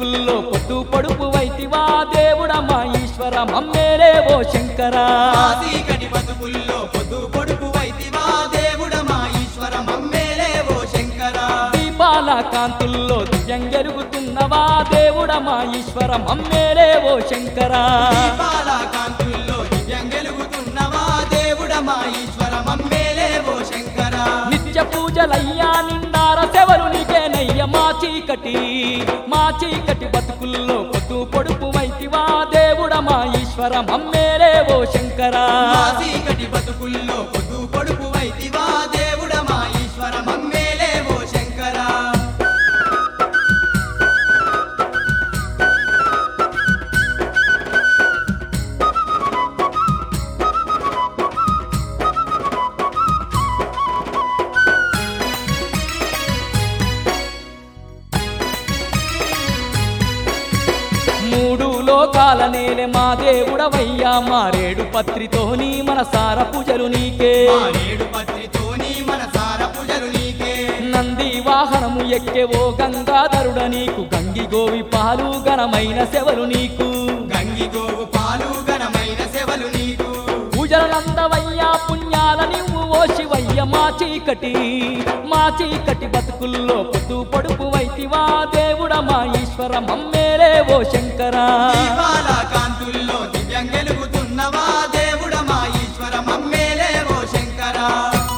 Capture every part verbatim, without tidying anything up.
బతుకుల్లో పొద్దు పొడుపు వైతివా దేవుడా మా ఈశ్వర మమ్మేలే ఓ శంకరా చీకటి బతుకుల్లో పొద్దు పొడుపు వైతివా దేవుడా మా ఈశ్వర మమ్మేలే ఓ శంకరా దీపాల కాంతుల్లో దివ్యం గెలుగుతున్నవా దేవుడా మా ఈశ్వర మమ్మేలే ఓ శంకరా దీపాల కాంతుల్లో దివ్యం గెలుగుతున్నవా దేవుడా మా ఈశ్వర మమ్మేలే ఓ శంకరా నిత్య పూజలయ్యా నిండార సెవలు నీకేనయ్య మా చీకటి మా చీకటి బతుకుల్లో పొద్దు పొడుపు వైతివా దేవుడా మా ఈశ్వర మమ్మేలే ఓ శంకరా చీకటి బతుకుల్లో పొద్దు పొడుపు వైతివా దేవుడా మా ఈశ్వర మమ్మేలే ఓ శంకరా మూడు లోకాల నేలే మా దేవుడవయ్యా మారేడు పత్రితోని మన సార పూజలు నీకే మారేడు పత్రితోని మన సార పూజలు నీకే నంది వాహనము ఎక్కే ఓ గంగాధరుడ నీకు గంగి గోవి పాలు ఘనమైన సెవలు నీకు గంగి గోవు పాలు ఘనమైన సెవలు నీకు పూజలందవయ్యా పుణ్యాల నువ్వు ఓ శివయ్య మా చీకటి మా చీకటి బతుకుల్లో పొద్దు పొడుపు వైతివా దేవుడా మా ఈశ్వర మమ్మేలే ఓ శంకరా దీపాల కాంతుల్లో దివ్యం గెలుగుతున్నవా దేవుడా మా ఈశ్వర మమ్మేలే ఓ శంకరా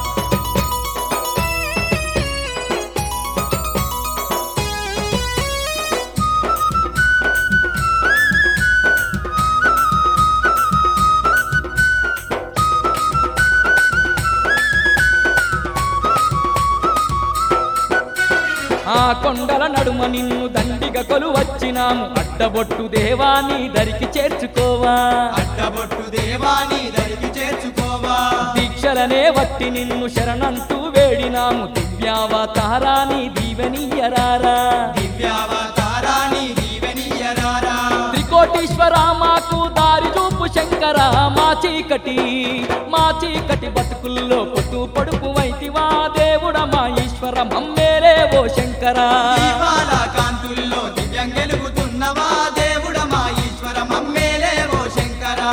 ఆ కొండల నడుమ నిన్ను దండిగా కొలువచ్చినాము అడ్డబొట్టు దేవాని దరికి చేర్చుకోవా అడ్డబొట్టు దేవాని దరికి చేర్చుకోవా దీక్షలనే వట్టి నిన్ను శరణంటూ వేడినాము దివ్యావతారాని దీవెనీయరారా దివ్యావతారాని దీవెనీయరారా త్రికోటీశ్వరా మాకు దారి చూపు శంకరా మా చీకటి మా చీకటి బతుకుల్లో పొద్దు పొడుపు వైతివా దేవుడా మా ఈశ్వర మమ్మేలే ఓ శంకరా దీపాల కాంతుల్లో దివ్యం గెలుగుతున్నవా దేవుడా మా ఈశ్వర మమ్మేలే ఓ శంకరా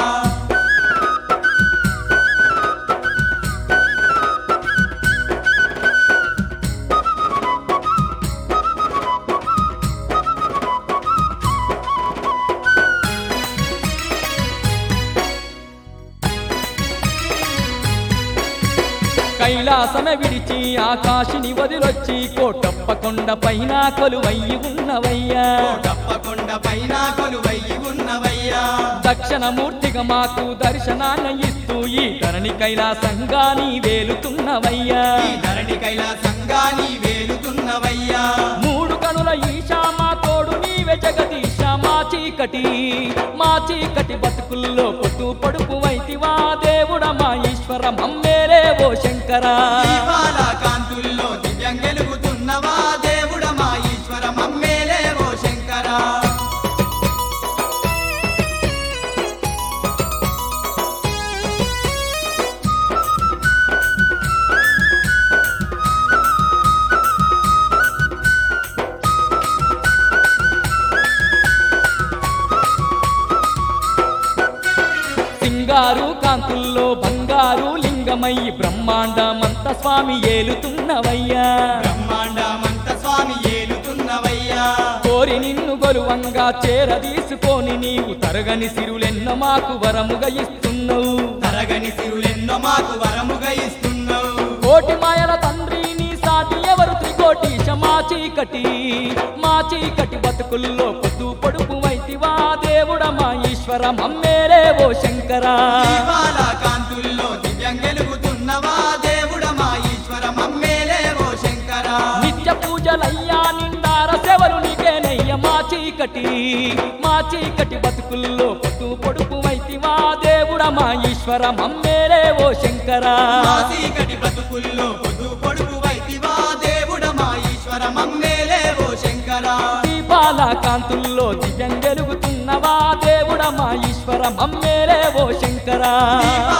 కైలాసమే విడిచి ఆకాశిని వదిలొచ్చి కోటప్ప కొండ పైన కొలువయ్యి ఉన్నవయ్యా తప్పకొండ పైన కొలువయ్యి ఉన్నవయ్యా దక్షిణమూర్తిగా మాకు దర్శనాన్ని ఇస్తూ ఈ ధరణి కైలాసంగా నీ వేలుతున్నవయ్యా ఈ ధరణి కైలాసంగా నీ వేలుతున్నవయ్యా మూడు కనుల ఈశా మా తోడు నీవే జగదీశ మా చీకటి మా చీకటి బతుకుల్లో పొద్దు పొడుపు వైతివా దేవుడా మా ఈశ్వర మమ్మేలే ఓ శంకరా దీపాల కాంతుల్లో దివ్యం గెలుగుతున్నవా దేవుడా మా ఈశ్వర మమ్మేలే ఓ శంకరా సింగారు కాంతుల్లో బంగారు లింగమయ్యి బ్రహ్మాండమంత స్వామి ఏలుతున్నవయ్యా బ్రహ్మాండమంత స్వామి ఏలుతున్నవయ్యా కోరి నిన్ను గొలువంగా చేరదీసుకొని నీవు తరగని సిరులెన్న మాకు వరముగా ఇస్తున్నావు తరగని సిరులెన్నో మాకు వరముగా ఇస్తున్నావు కోటి మాయల తండ్రి నీ సాటి ఎవరు త్రికోటీశ మా చీకటి మా చీకటి బతుకుల్లో పొద్దు పొడుపు వైతివా దేవుడా మా ఈశ్వర మమ్మేలే ఓ శంకరా దీపాల కాంతుల్లో దివ్యం గెలుగుతున్నవా దేవుడా మా ఈశ్వర మమ్మేలే ఓ శంకరా నిత్య పూజలయ్యా నిండార సెవలు నీకేనయ్య మా చీకటి మా చీకటి బతుకుల్లో పొద్దు పొడుపు వైతివా దేవుడా మా ఈశ్వర మమ్మేలే ఓ శంకరా చీకటి బ్రతుకుల్లో పొద్దు పొడుపు వైతివా దేవుడా మా ఈశ్వర మమ్మేలే ఓ శంకరా దీపాల కాంతుల్లో దివ్యం గెలుగుతున్నవా దేవుడా మా ఈశ్వర మమ్మేలే ఓ శంకరా దీపాల